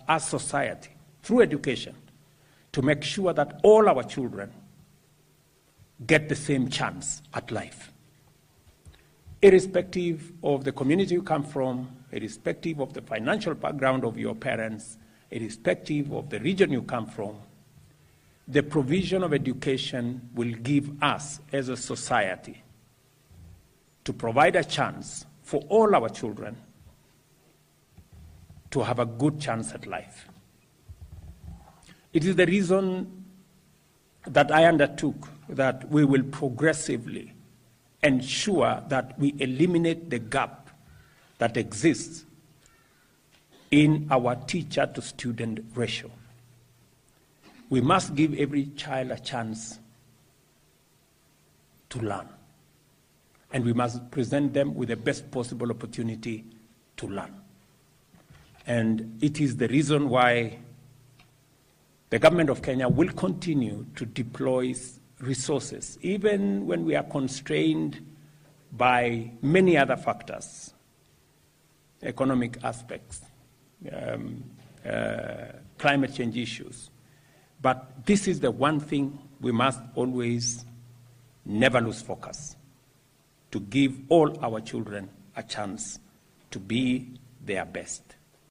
as society, through education, to make sure that all our children get the same chance at life. Irrespective of the community you come from, irrespective of the financial background of your parents, irrespective of the region you come from, the provision of education will give us as a society to provide a chance for all our children to have a good chance at life. It is the reason that I undertook that we will progressively ensure that we eliminate the gap that exists in our teacher-to-student ratio. We must give every child a chance to learn, and we must present them with the best possible opportunity to learn. And it is the reason why the government of Kenya will continue to deploy resources, even when we are constrained by many other factors, economic aspects, climate change issues. But this is the one thing we must always never lose focus, to give all our children a chance to be their best.